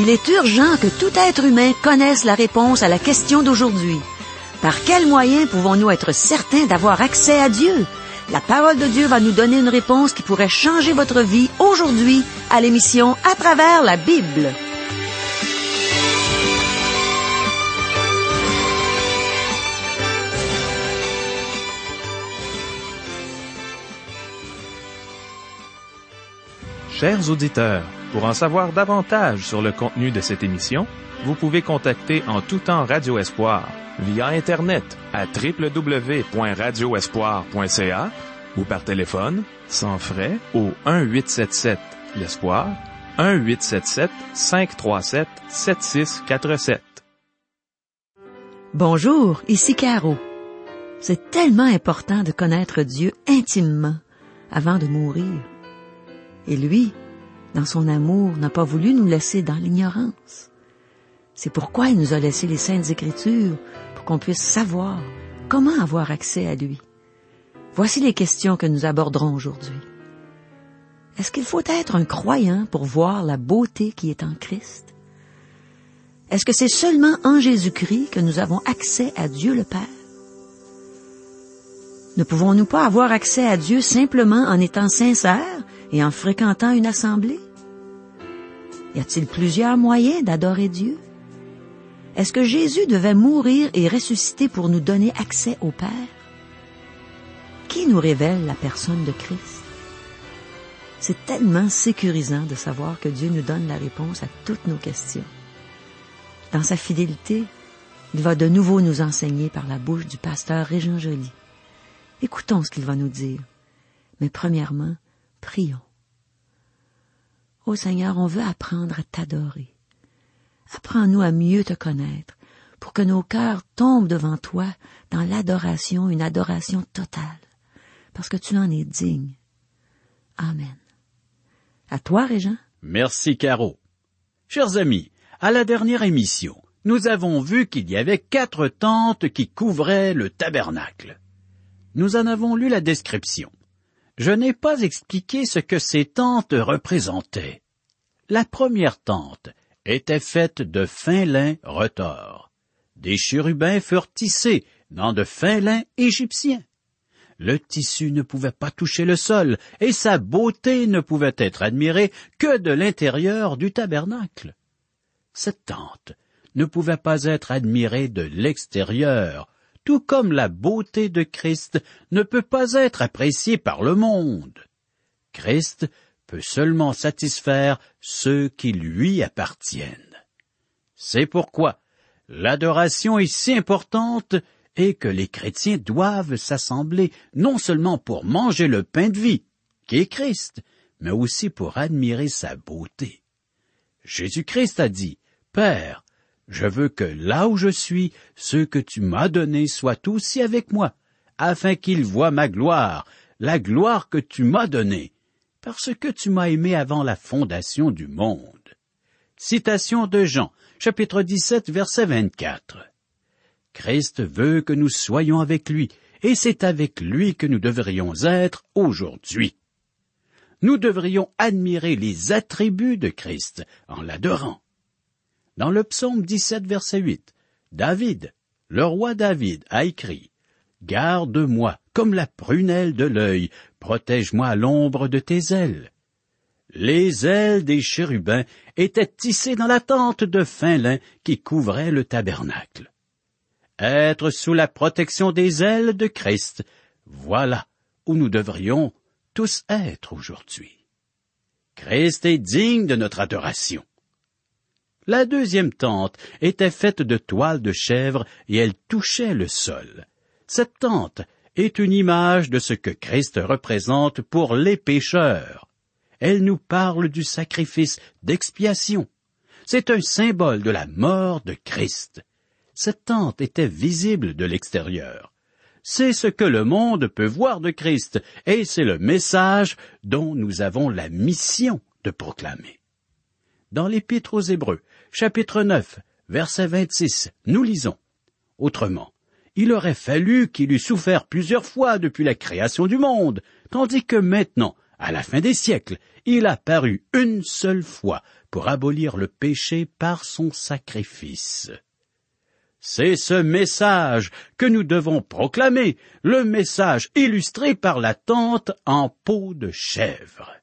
Il est urgent que tout être humain connaisse la réponse à la question d'aujourd'hui. Par quels moyens pouvons-nous être certains d'avoir accès à Dieu? La parole de Dieu va nous donner une réponse qui pourrait changer votre vie aujourd'hui à l'émission À travers la Bible. Chers auditeurs, pour en savoir davantage sur le contenu de cette émission, vous pouvez contacter en tout temps Radio Espoir via Internet à www.radioespoir.ca ou par téléphone, sans frais, au 1-877-l'Espoir, 1-877-537-7647. Bonjour, ici Caro. C'est tellement important de connaître Dieu intimement avant de mourir. Et lui, dans son amour, n'a pas voulu nous laisser dans l'ignorance. C'est pourquoi il nous a laissé les Saintes Écritures, pour qu'on puisse savoir comment avoir accès à lui. Voici les questions que nous aborderons aujourd'hui. Est-ce qu'il faut être un croyant pour voir la beauté qui est en Christ? Est-ce que c'est seulement en Jésus-Christ que nous avons accès à Dieu le Père? Ne pouvons-nous pas avoir accès à Dieu simplement en étant sincères et en fréquentant une assemblée? Y a-t-il plusieurs moyens d'adorer Dieu? Est-ce que Jésus devait mourir et ressusciter pour nous donner accès au Père? Qui nous révèle la personne de Christ? C'est tellement sécurisant de savoir que Dieu nous donne la réponse à toutes nos questions. Dans sa fidélité, il va de nouveau nous enseigner par la bouche du pasteur Régent Joly. Écoutons ce qu'il va nous dire. Mais premièrement, prions. Ô Seigneur, on veut apprendre à t'adorer. Apprends-nous à mieux te connaître, pour que nos cœurs tombent devant toi dans l'adoration, une adoration totale, parce que tu en es digne. Amen. À toi, Régent. Merci, Caro. Chers amis, à la dernière émission, nous avons vu qu'il y avait 4 tentes qui couvraient le tabernacle. Nous en avons lu la description. Je n'ai pas expliqué ce que ces tentes représentaient. La première tente était faite de fin lin retors. Des chérubins furent tissés dans de fin lin égyptien. Le tissu ne pouvait pas toucher le sol, et sa beauté ne pouvait être admirée que de l'intérieur du tabernacle. Cette tente ne pouvait pas être admirée de l'extérieur, tout comme la beauté de Christ ne peut pas être appréciée par le monde. Christ peut seulement satisfaire ceux qui lui appartiennent. C'est pourquoi l'adoration est si importante et que les chrétiens doivent s'assembler non seulement pour manger le pain de vie, qui est Christ, mais aussi pour admirer sa beauté. Jésus-Christ a dit, « Père, je veux que là où je suis, ceux que tu m'as donnés soient aussi avec moi, afin qu'ils voient ma gloire, la gloire que tu m'as donnée, parce que tu m'as aimé avant la fondation du monde. » Citation de Jean, chapitre 17, verset 24. Christ veut que nous soyons avec lui, et c'est avec lui que nous devrions être aujourd'hui. Nous devrions admirer les attributs de Christ en l'adorant. Dans le psaume 17, verset 8, David, le roi David, a écrit « Garde-moi comme la prunelle de l'œil, protège-moi à l'ombre de tes ailes. » Les ailes des chérubins étaient tissées dans la tente de fin lin qui couvrait le tabernacle. Être sous la protection des ailes de Christ, voilà où nous devrions tous être aujourd'hui. Christ est digne de notre adoration. La deuxième tente était faite de toile de chèvre et elle touchait le sol. Cette tente est une image de ce que Christ représente pour les pécheurs. Elle nous parle du sacrifice d'expiation. C'est un symbole de la mort de Christ. Cette tente était visible de l'extérieur. C'est ce que le monde peut voir de Christ, et c'est le message dont nous avons la mission de proclamer. Dans l'Épître aux Hébreux, chapitre 9, verset 26, nous lisons « Autrement, il aurait fallu qu'il eût souffert plusieurs fois depuis la création du monde, tandis que maintenant, À la fin des siècles, il a paru une seule fois pour abolir le péché par son sacrifice. C'est ce message que nous devons proclamer, le message illustré par la tente en peau de chèvre.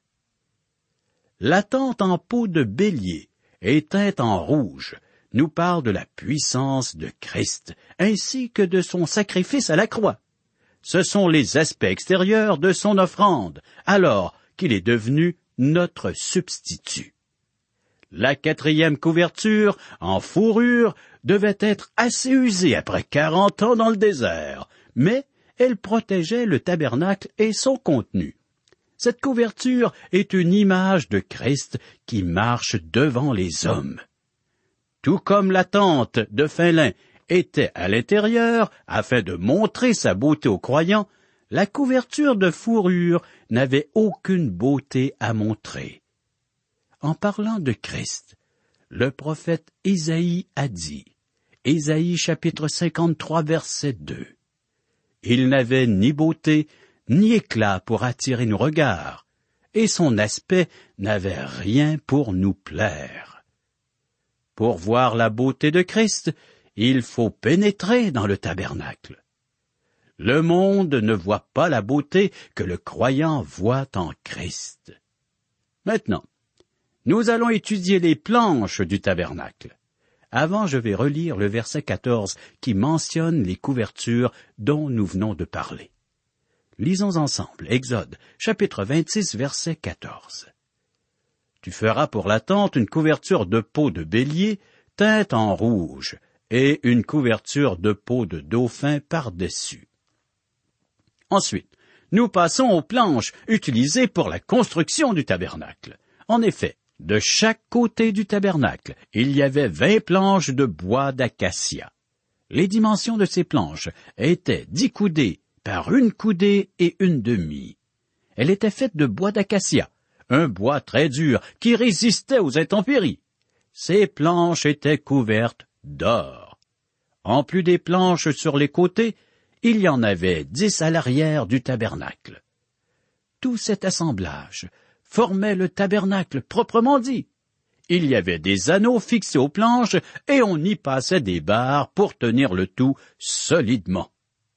La tente en peau de bélier et teinte en rouge nous parle de la puissance de Christ, ainsi que de son sacrifice à la croix. Ce sont les aspects extérieurs de son offrande, alors qu'il est devenu notre substitut. La 4e couverture, en fourrure, devait être assez usée après 40 ans dans le désert, mais elle protégeait le tabernacle et son contenu. Cette couverture est une image de Christ qui marche devant les hommes. Tout comme la tente de fin lin était à l'intérieur afin de montrer sa beauté aux croyants, la couverture de fourrure n'avait aucune beauté à montrer. En parlant de Christ, le prophète Isaïe a dit, Isaïe chapitre 53 verset 2, « Il n'avait ni beauté ni éclat pour attirer nos regards, et son aspect n'avait rien pour nous plaire. » Pour voir la beauté de Christ, il faut pénétrer dans le tabernacle. Le monde ne voit pas la beauté que le croyant voit en Christ. Maintenant, nous allons étudier les planches du tabernacle. Avant, je vais relire le verset 14 qui mentionne les couvertures dont nous venons de parler. Lisons ensemble Exode, chapitre 26, verset 14. « Tu feras pour la tente une couverture de peau de bélier teinte en rouge et une couverture de peau de dauphin par-dessus. » Ensuite, nous passons aux planches utilisées pour la construction du tabernacle. En effet, de chaque côté du tabernacle, il y avait 20 planches de bois d'acacia. Les dimensions de ces planches étaient 10 coudées par 1 coudée et 1/2. Elle était faite de bois d'acacia, un bois très dur qui résistait aux intempéries. Ces planches étaient couvertes d'or. En plus des planches sur les côtés, il y en avait 10 à l'arrière du tabernacle. Tout cet assemblage formait le tabernacle proprement dit. Il y avait des anneaux fixés aux planches et on y passait des barres pour tenir le tout solidement.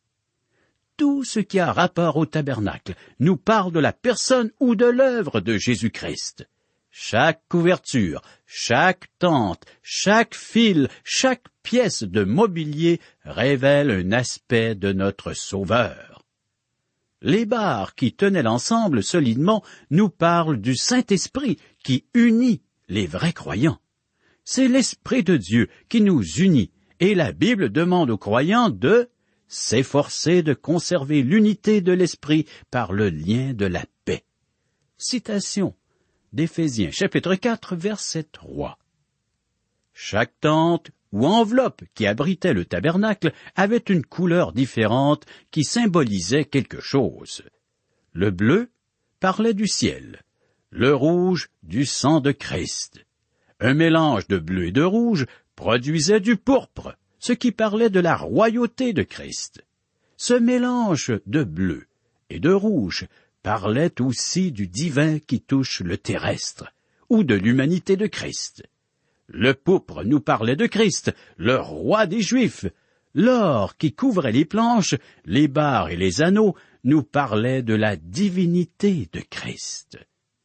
Tout ce qui a rapport au tabernacle nous parle de la personne ou de l'œuvre de Jésus-Christ. Chaque couverture, chaque tente, chaque fil, chaque pièce de mobilier révèle un aspect de notre Sauveur. Les barres qui tenaient l'ensemble solidement nous parlent du Saint-Esprit qui unit les vrais croyants. C'est l'Esprit de Dieu qui nous unit et la Bible demande aux croyants de s'efforcer de conserver l'unité de l'Esprit par le lien de la paix. Citation d'Éphésiens chapitre 4 verset 3. Chaque tente ou enveloppe qui abritait le tabernacle avait une couleur différente qui symbolisait quelque chose. Le bleu parlait du ciel, le rouge du sang de Christ. Un mélange de bleu et de rouge produisait du pourpre, ce qui parlait de la royauté de Christ. Ce mélange de bleu et de rouge parlait aussi du divin qui touche le terrestre, ou de l'humanité de Christ. Le pourpre nous parlait de Christ, le roi des Juifs. L'or qui couvrait les planches, les barres et les anneaux nous parlaient de la divinité de Christ.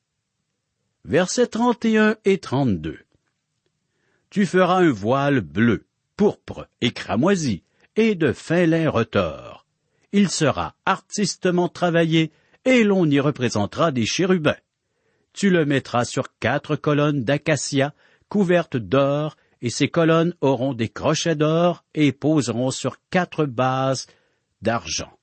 Versets 31 et 32. Tu feras un voile bleu, pourpre et cramoisi, et de fin lin retors. Il sera artistement travaillé, et l'on y représentera des chérubins. Tu le mettras sur 4 colonnes d'acacia, couvertes d'or, et ces colonnes auront des crochets d'or et poseront sur 4 bases d'argent.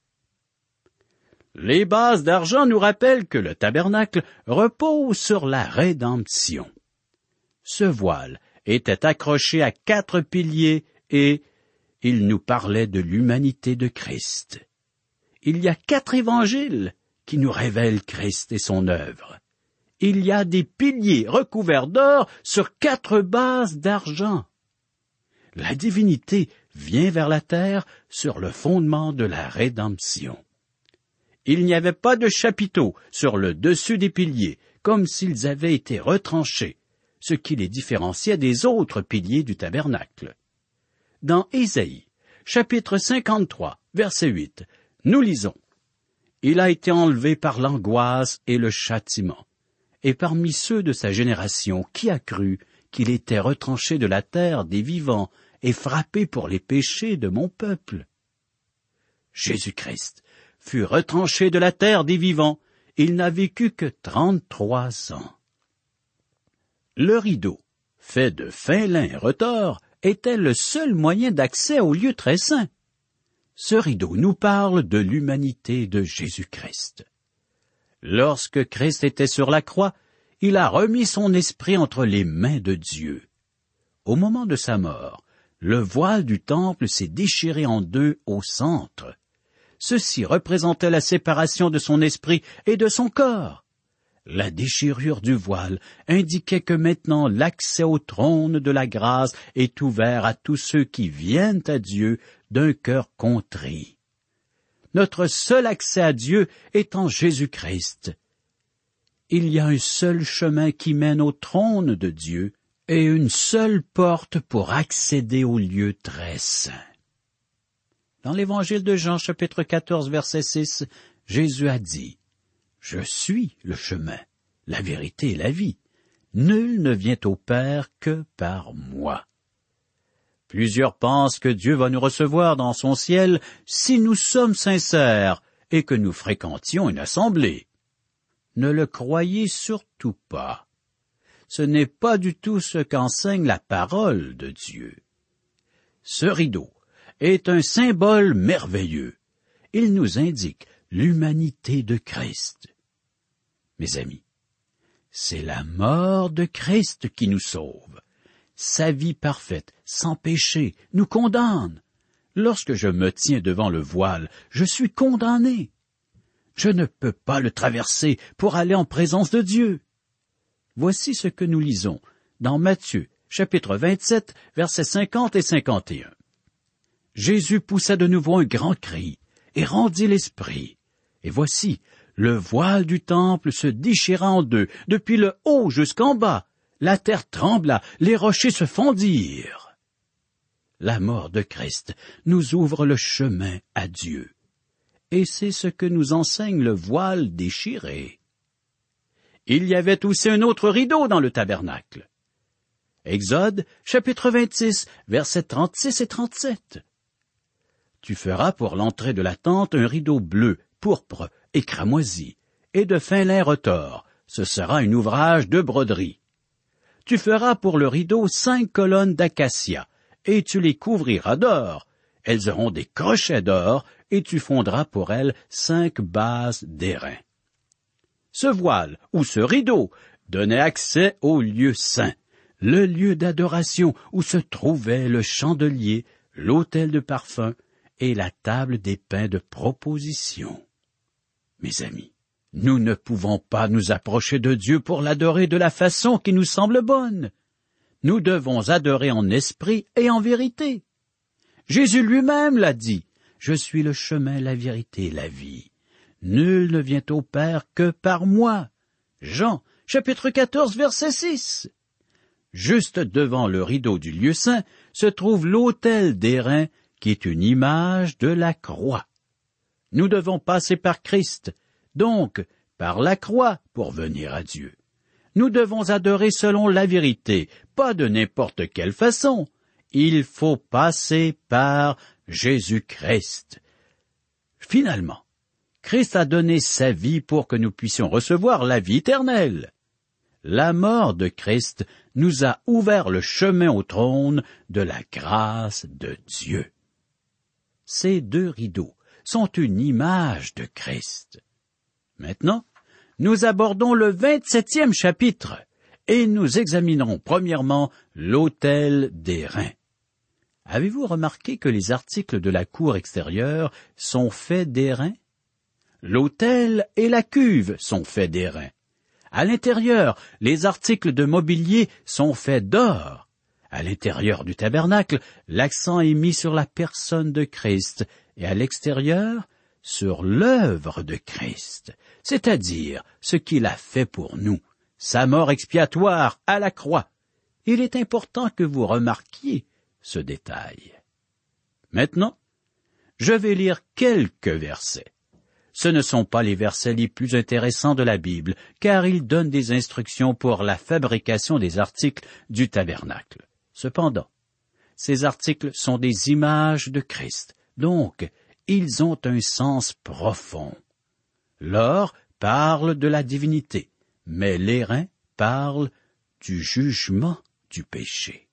Les bases d'argent nous rappellent que le tabernacle repose sur la rédemption. Ce voile était accroché à 4 piliers et il nous parlait de l'humanité de Christ. Il y a 4 évangiles qui nous révèlent Christ et son œuvre. Il y a des piliers recouverts d'or sur 4 bases d'argent. La divinité vient vers la terre sur le fondement de la rédemption. Il n'y avait pas de chapiteaux sur le dessus des piliers, comme s'ils avaient été retranchés, ce qui les différenciait des autres piliers du tabernacle. Dans Ésaïe, chapitre 53, verset 8, nous lisons « Il a été enlevé par l'angoisse et le châtiment, et parmi ceux de sa génération, qui a cru qu'il était retranché de la terre des vivants et frappé pour les péchés de mon peuple. » Jésus-Christ fut retranché de la terre des vivants. Il n'a vécu que 33 ans. Le rideau, fait de fin lin retors, était le seul moyen d'accès au lieu très saint. Ce rideau nous parle de l'humanité de Jésus-Christ. Lorsque Christ était sur la croix, il a remis son esprit entre les mains de Dieu. Au moment de sa mort, le voile du temple s'est déchiré en deux au centre. Ceci représentait la séparation de son esprit et de son corps. La déchirure du voile indiquait que maintenant l'accès au trône de la grâce est ouvert à tous ceux qui viennent à Dieu d'un cœur contrit. Notre seul accès à Dieu est en Jésus-Christ. Il y a un seul chemin qui mène au trône de Dieu et une seule porte pour accéder au lieu très saint. Dans l'Évangile de Jean, chapitre 14, verset 6, Jésus a dit « Je suis le chemin, la vérité et la vie. Nul ne vient au Père que par moi. » Plusieurs pensent que Dieu va nous recevoir dans son ciel si nous sommes sincères et que nous fréquentions une assemblée. Ne le croyez surtout pas. Ce n'est pas du tout ce qu'enseigne la parole de Dieu. Ce rideau est un symbole merveilleux. Il nous indique l'humanité de Christ. Mes amis, c'est la mort de Christ qui nous sauve. Sa vie parfaite, sans péché, nous condamne. Lorsque je me tiens devant le voile, je suis condamné. Je ne peux pas le traverser pour aller en présence de Dieu. Voici ce que nous lisons dans Matthieu, chapitre 27, versets 50 et 51. Jésus poussa de nouveau un grand cri et rendit l'esprit. Et voici, le voile du temple se déchira en deux, depuis le haut jusqu'en bas. La terre trembla, les rochers se fondirent. La mort de Christ nous ouvre le chemin à Dieu. Et c'est ce que nous enseigne le voile déchiré. Il y avait aussi un autre rideau dans le tabernacle. Exode, chapitre 26, versets 36 et 37. Tu feras pour l'entrée de la tente un rideau bleu, pourpre et cramoisi, et de fin lin retors. Ce sera un ouvrage de broderie. Tu feras pour le rideau 5 colonnes d'acacia, et tu les couvriras d'or. Elles auront des crochets d'or, et tu fondras pour elles 5 bases d'airain. Ce voile, ou ce rideau, donnait accès au lieu saint, le lieu d'adoration où se trouvait le chandelier, l'autel de parfum et la table des pains de proposition. Mes amis, nous ne pouvons pas nous approcher de Dieu pour l'adorer de la façon qui nous semble bonne. Nous devons adorer en esprit et en vérité. Jésus lui-même l'a dit, « Je suis le chemin, la vérité, la vie. Nul ne vient au Père que par moi. » Jean, chapitre 14, verset 6. Juste devant le rideau du lieu saint se trouve l'autel d'airain qui est une image de la croix. Nous devons passer par Christ, donc par la croix pour venir à Dieu. Nous devons adorer selon la vérité, pas de n'importe quelle façon. Il faut passer par Jésus-Christ. Finalement, Christ a donné sa vie pour que nous puissions recevoir la vie éternelle. La mort de Christ nous a ouvert le chemin au trône de la grâce de Dieu. Ces deux rideaux sont une image de Christ. Maintenant, nous abordons le 27e chapitre et nous examinerons premièrement l'autel d'airain. Avez-vous remarqué que les articles de la cour extérieure sont faits d'airain? L'autel et la cuve sont faits d'airain. À l'intérieur, les articles de mobilier sont faits d'or. À l'intérieur du tabernacle, l'accent est mis sur la personne de Christ, et à l'extérieur, sur l'œuvre de Christ, c'est-à-dire ce qu'il a fait pour nous, sa mort expiatoire à la croix. Il est important que vous remarquiez ce détail. Maintenant, je vais lire quelques versets. Ce ne sont pas les versets les plus intéressants de la Bible, car ils donnent des instructions pour la fabrication des articles du tabernacle. Cependant, ces articles sont des images de Christ, donc ils ont un sens profond. L'or parle de la divinité, mais l'airain parle du jugement du péché.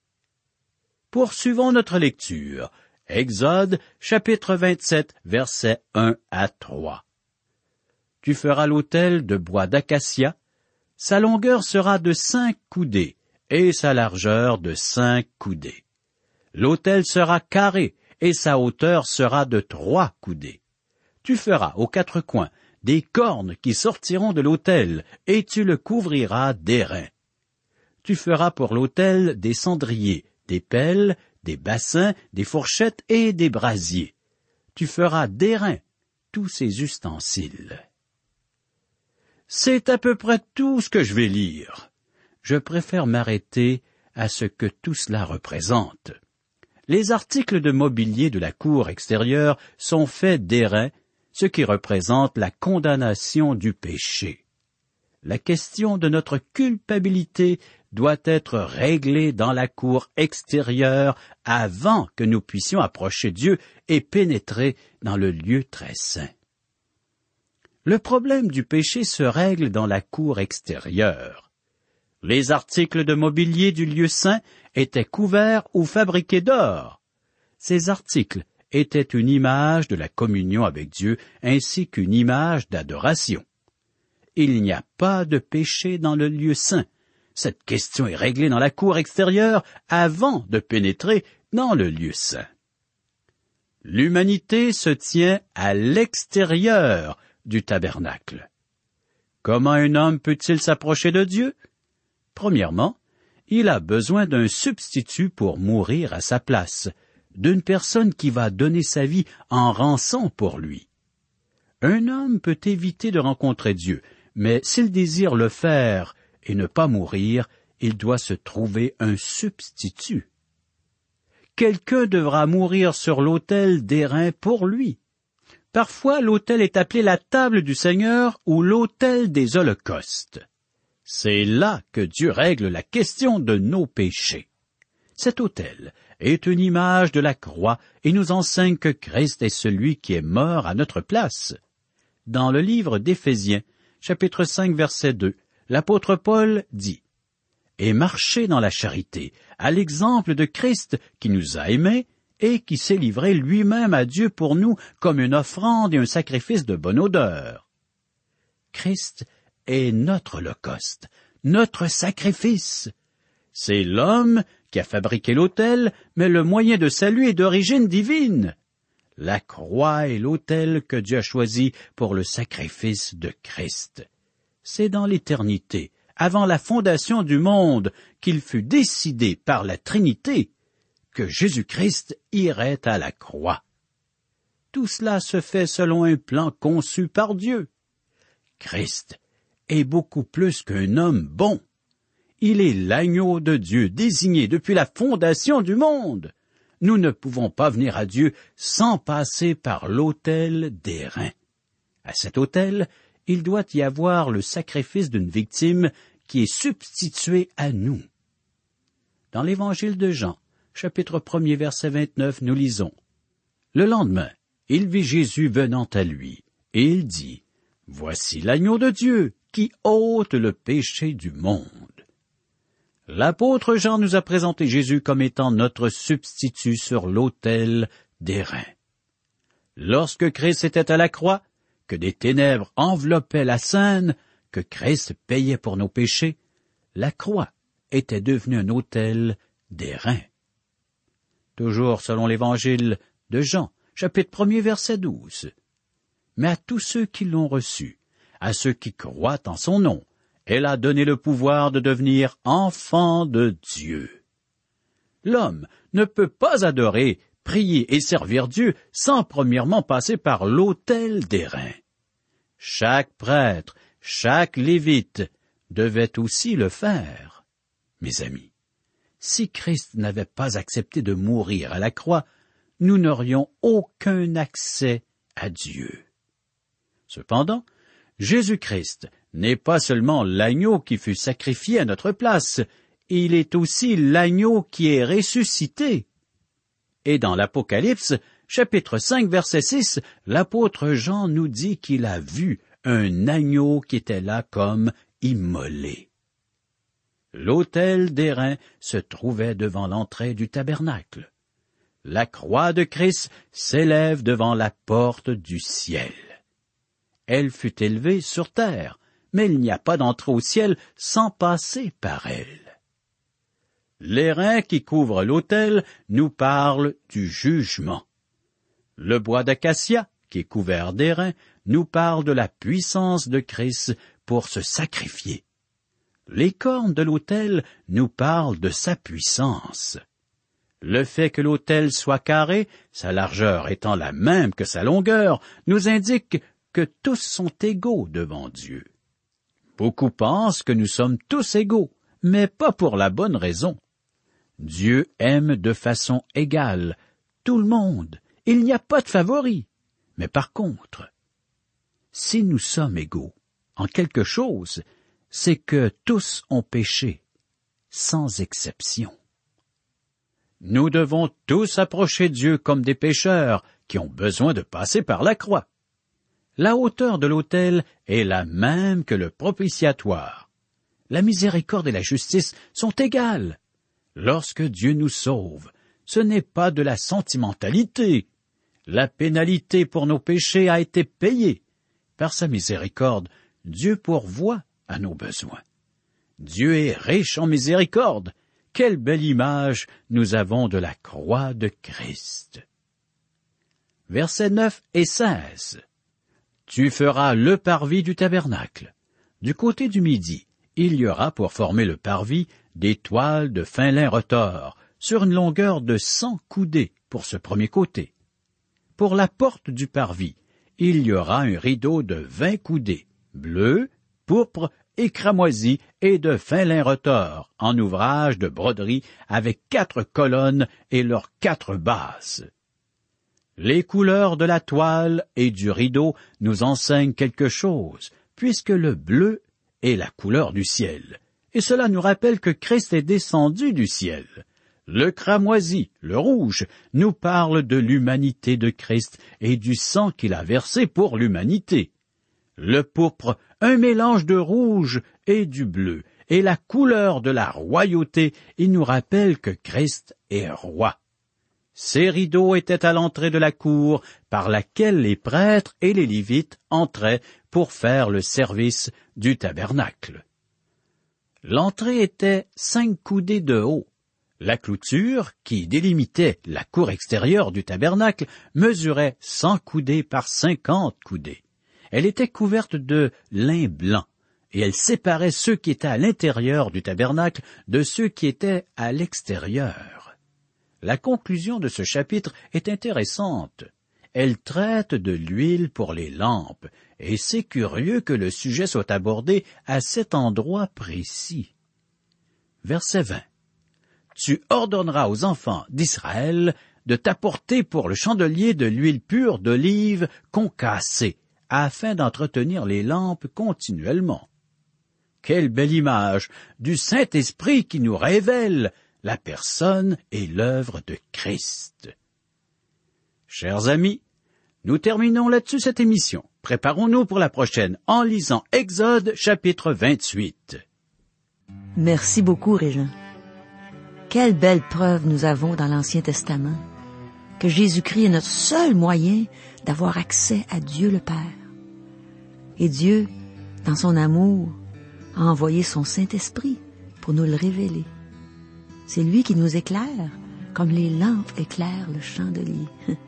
Poursuivons notre lecture. Exode, chapitre 27, versets 1 à 3. Tu feras l'autel de bois d'acacia, sa longueur sera de 5 coudées, et sa largeur de 5 coudées. L'autel sera carré, et sa hauteur sera de 3 coudées. Tu feras aux 4 coins des cornes qui sortiront de l'autel, et tu le couvriras d'airain. Tu feras pour l'autel des cendriers, des pelles, des bassins, des fourchettes et des brasiers. Tu feras d'airain tous ces ustensiles. C'est à peu près tout ce que je vais lire. Je préfère m'arrêter à ce que tout cela représente. Les articles de mobilier de la cour extérieure sont faits d'airain, ce qui représente la condamnation du péché. La question de notre culpabilité doit être réglée dans la cour extérieure avant que nous puissions approcher Dieu et pénétrer dans le lieu très saint. Le problème du péché se règle dans la cour extérieure. Les articles de mobilier du lieu saint étaient couverts ou fabriqués d'or. Ces articles étaient une image de la communion avec Dieu ainsi qu'une image d'adoration. Il n'y a pas de péché dans le lieu saint. Cette question est réglée dans la cour extérieure avant de pénétrer dans le lieu saint. L'humanité se tient à l'extérieur du tabernacle. Comment un homme peut-il s'approcher de Dieu? Premièrement, il a besoin d'un substitut pour mourir à sa place, d'une personne qui va donner sa vie en rançon pour lui. Un homme peut éviter de rencontrer Dieu, mais s'il désire le faire et ne pas mourir, il doit se trouver un substitut. Quelqu'un devra mourir sur l'autel d'airain pour lui. Parfois, l'autel est appelé la table du Seigneur ou l'autel des holocaustes. C'est là que Dieu règle la question de nos péchés. Cet autel est une image de la croix et nous enseigne que Christ est celui qui est mort à notre place. Dans le livre d'Éphésiens, chapitre 5, verset 2, l'apôtre Paul dit « Et marchez dans la charité, à l'exemple de Christ qui nous a aimés et qui s'est livré lui-même à Dieu pour nous comme une offrande et un sacrifice de bonne odeur. » Christ est notre holocauste, notre sacrifice. C'est l'homme qui a fabriqué l'autel, mais le moyen de salut est d'origine divine. La croix est l'autel que Dieu a choisi pour le sacrifice de Christ. C'est dans l'éternité, avant la fondation du monde, qu'il fut décidé par la Trinité que Jésus-Christ irait à la croix. Tout cela se fait selon un plan conçu par Dieu. Christ est beaucoup plus qu'un homme bon. Il est l'agneau de Dieu désigné depuis la fondation du monde. Nous ne pouvons pas venir à Dieu sans passer par l'autel d'airain. À cet autel, il doit y avoir le sacrifice d'une victime qui est substituée à nous. Dans l'Évangile de Jean, chapitre 1er, verset 29, nous lisons « Le lendemain, il vit Jésus venant à lui, et il dit, « Voici l'agneau de Dieu qui ôte le péché du monde. » L'apôtre Jean nous a présenté Jésus comme étant notre substitut sur l'autel d'airain. Lorsque Christ était à la croix, que des ténèbres enveloppaient la scène, que Christ payait pour nos péchés, la croix était devenue un autel d'airain. Toujours selon l'Évangile de Jean, chapitre 1er, verset 12. Mais à tous ceux qui l'ont reçu, à ceux qui croient en son nom, elle a donné le pouvoir de devenir enfants de Dieu. L'homme ne peut pas adorer prier et servir Dieu sans premièrement passer par l'autel d'airain. Chaque prêtre, chaque lévite devait aussi le faire. Mes amis, si Christ n'avait pas accepté de mourir à la croix, nous n'aurions aucun accès à Dieu. Cependant, Jésus-Christ n'est pas seulement l'agneau qui fut sacrifié à notre place, il est aussi l'agneau qui est ressuscité. Et dans l'Apocalypse, chapitre 5, verset 6, l'apôtre Jean nous dit qu'il a vu un agneau qui était là comme immolé. L'autel d'airain se trouvait devant l'entrée du tabernacle. La croix de Christ s'élève devant la porte du ciel. Elle fut élevée sur terre, mais il n'y a pas d'entrée au ciel sans passer par elle. L'airain qui couvre l'autel nous parle du jugement. Le bois d'acacia, qui est couvert d'airain, nous parle de la puissance de Christ pour se sacrifier. Les cornes de l'autel nous parlent de sa puissance. Le fait que l'autel soit carré, sa largeur étant la même que sa longueur, nous indique que tous sont égaux devant Dieu. Beaucoup pensent que nous sommes tous égaux, mais pas pour la bonne raison. Dieu aime de façon égale tout le monde. Il n'y a pas de favoris. Mais par contre, si nous sommes égaux en quelque chose, c'est que tous ont péché, sans exception. Nous devons tous approcher Dieu comme des pécheurs qui ont besoin de passer par la croix. La hauteur de l'autel est la même que le propitiatoire. La miséricorde et la justice sont égales. Lorsque Dieu nous sauve, ce n'est pas de la sentimentalité. La pénalité pour nos péchés a été payée. Par sa miséricorde, Dieu pourvoit à nos besoins. Dieu est riche en miséricorde. Quelle belle image nous avons de la croix de Christ. Versets 9 et 16. Tu feras le parvis du tabernacle. Du côté du midi, il y aura pour former le parvis des toiles de fin lin retors, sur une longueur de 100 coudées pour ce premier côté. Pour la porte du parvis, il y aura un rideau de 20 coudées, bleu, pourpre et cramoisi et de fin lin retors, en ouvrage de broderie avec 4 colonnes et leurs 4 bases. Les couleurs de la toile et du rideau nous enseignent quelque chose, puisque le bleu est la couleur du ciel. Et cela nous rappelle que Christ est descendu du ciel. Le cramoisi, le rouge, nous parle de l'humanité de Christ et du sang qu'il a versé pour l'humanité. Le pourpre, un mélange de rouge et du bleu, est la couleur de la royauté. Il nous rappelle que Christ est roi. Ces rideaux étaient à l'entrée de la cour par laquelle les prêtres et les Lévites entraient pour faire le service du tabernacle. L'entrée était 5 coudées de haut. La clôture, qui délimitait la cour extérieure du tabernacle, mesurait 100 coudées par 50 coudées. Elle était couverte de lin blanc, et elle séparait ceux qui étaient à l'intérieur du tabernacle de ceux qui étaient à l'extérieur. La conclusion de ce chapitre est intéressante. Elle traite de l'huile pour les lampes, et c'est curieux que le sujet soit abordé à cet endroit précis. Verset 20. Tu ordonneras aux enfants d'Israël de t'apporter pour le chandelier de l'huile pure d'olive concassée, afin d'entretenir les lampes continuellement. Quelle belle image du Saint-Esprit qui nous révèle la personne et l'œuvre de Christ. Chers amis, nous terminons là-dessus cette émission. Préparons-nous pour la prochaine en lisant Exode chapitre 28. Merci beaucoup, Régent. Quelle belle preuve nous avons dans l'Ancien Testament que Jésus-Christ est notre seul moyen d'avoir accès à Dieu le Père. Et Dieu, dans son amour, a envoyé son Saint-Esprit pour nous le révéler. C'est lui qui nous éclaire, comme les lampes éclairent le chandelier.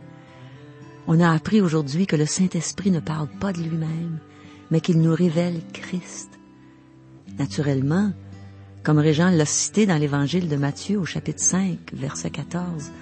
On a appris aujourd'hui que le Saint-Esprit ne parle pas de lui-même, mais qu'il nous révèle Christ. Naturellement, comme Régent l'a cité dans l'Évangile de Matthieu au chapitre 5, verset 14,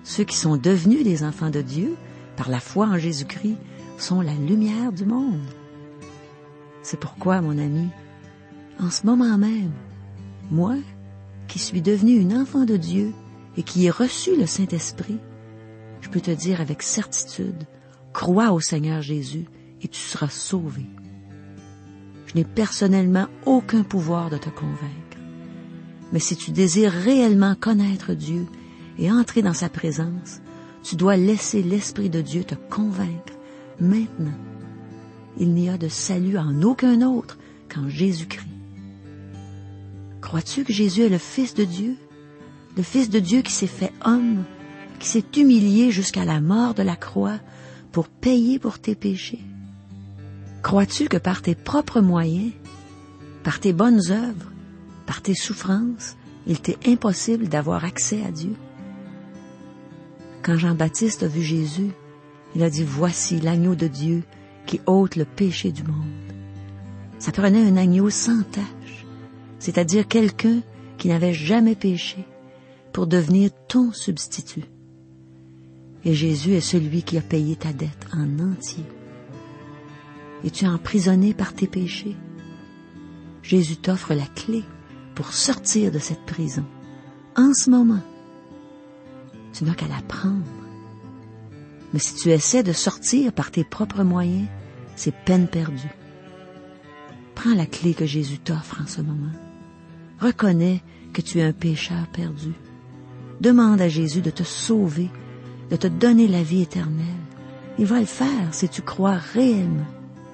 Ceux qui sont devenus des enfants de Dieu, par la foi en Jésus-Christ, sont la lumière du monde. C'est pourquoi, mon ami, en ce moment même, moi, qui suis devenu une enfant de Dieu et qui ai reçu le Saint-Esprit, je peux te dire avec certitude, crois au Seigneur Jésus et tu seras sauvé. Je n'ai personnellement aucun pouvoir de te convaincre. Mais si tu désires réellement connaître Dieu et entrer dans sa présence, tu dois laisser l'Esprit de Dieu te convaincre maintenant. Il n'y a de salut en aucun autre qu'en Jésus-Christ. Crois-tu que Jésus est le Fils de Dieu? Le Fils de Dieu qui s'est fait homme, qui s'est humilié jusqu'à la mort de la croix pour payer pour tes péchés? Crois-tu que par tes propres moyens, par tes bonnes œuvres, par tes souffrances, il t'est impossible d'avoir accès à Dieu? Quand Jean-Baptiste a vu Jésus, il a dit « Voici l'agneau de Dieu qui ôte le péché du monde. » Ça prenait un agneau sans tache, c'est-à-dire quelqu'un qui n'avait jamais péché, pour devenir ton substitut. Et Jésus est celui qui a payé ta dette en entier. Es-tu emprisonné par tes péchés? Jésus t'offre la clé pour sortir de cette prison. En ce moment, tu n'as qu'à la prendre. Mais si tu essaies de sortir par tes propres moyens, c'est peine perdue. Prends la clé que Jésus t'offre en ce moment. Reconnais que tu es un pécheur perdu. Demande à Jésus de te sauver, de te donner la vie éternelle. Il va le faire si tu crois réellement.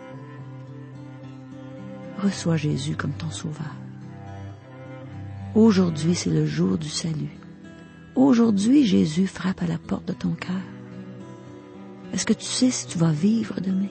Reçois Jésus comme ton sauveur. Aujourd'hui, c'est le jour du salut. Aujourd'hui, Jésus frappe à la porte de ton cœur. Est-ce que tu sais si tu vas vivre demain?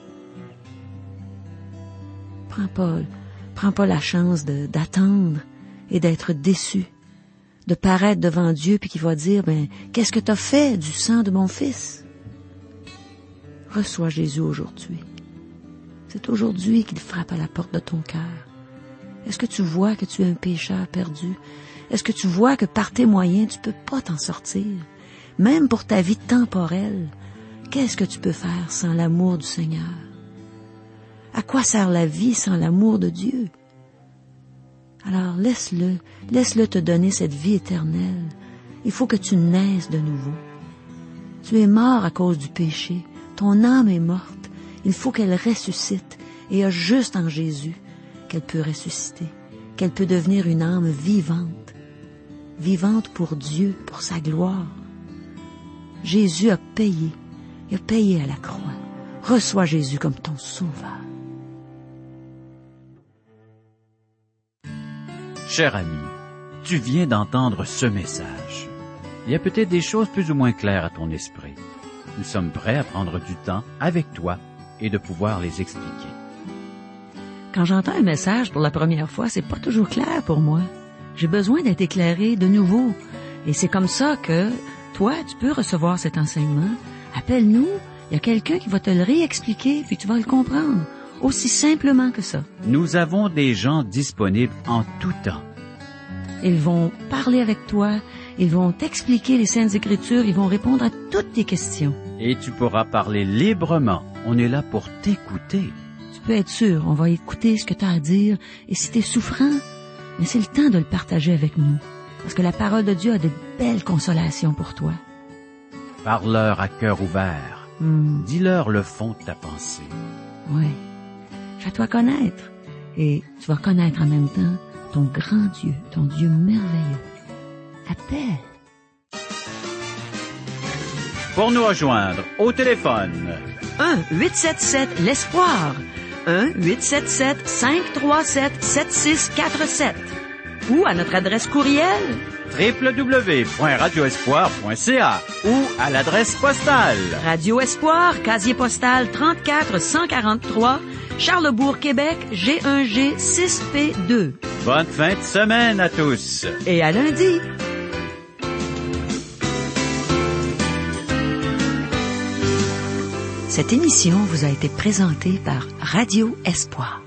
Prends pas la chance d'attendre et d'être déçu, de paraître devant Dieu puis qu'il va dire, qu'est-ce que tu as fait du sang de mon fils? Reçois Jésus aujourd'hui. C'est aujourd'hui qu'il frappe à la porte de ton cœur. Est-ce que tu vois que tu es un pécheur perdu? Est-ce que tu vois que par tes moyens, tu peux pas t'en sortir? Même pour ta vie temporelle, qu'est-ce que tu peux faire sans l'amour du Seigneur? À quoi sert la vie sans l'amour de Dieu? Alors laisse-le te donner cette vie éternelle. Il faut que tu naisses de nouveau. Tu es mort à cause du péché. Ton âme est morte. Il faut qu'elle ressuscite. Et il y a juste en Jésus qu'elle peut ressusciter, qu'elle peut devenir une âme vivante. Vivante pour Dieu, pour sa gloire. Jésus a payé. Il a payé à la croix. Reçois Jésus comme ton sauveur. Cher ami, tu viens d'entendre ce message. Il y a peut-être des choses plus ou moins claires à ton esprit. Nous sommes prêts à prendre du temps avec toi et de pouvoir les expliquer. Quand j'entends un message pour la première fois, c'est pas toujours clair pour moi. J'ai besoin d'être éclairé de nouveau. Et c'est comme ça que toi, tu peux recevoir cet enseignement. Appelle-nous, il y a quelqu'un qui va te le réexpliquer, puis tu vas le comprendre. Aussi simplement que ça. Nous avons des gens disponibles en tout temps. Ils vont parler avec toi, ils vont t'expliquer les Saintes Écritures, ils vont répondre à toutes tes questions. Et tu pourras parler librement. On est là pour t'écouter. Tu peux être sûr, on va écouter ce que tu as à dire. Et si tu es souffrant, mais c'est le temps de le partager avec nous. Parce que la parole de Dieu a de belles consolations pour toi. Parle-leur à cœur ouvert. Dis-leur le fond de ta pensée. Oui. Fais-toi connaître. Et tu vas connaître en même temps ton grand Dieu, ton Dieu merveilleux. Appelle. Pour nous rejoindre, au téléphone. 1-877-l'Espoir. 1-877-537-7647. Ou à notre adresse courriel www.radioespoir.ca ou à l'adresse postale. Radio Espoir, casier postal 34 143, Charlesbourg, Québec, G1G 6P2. Bonne fin de semaine à tous. Et à lundi. Cette émission vous a été présentée par Radio Espoir.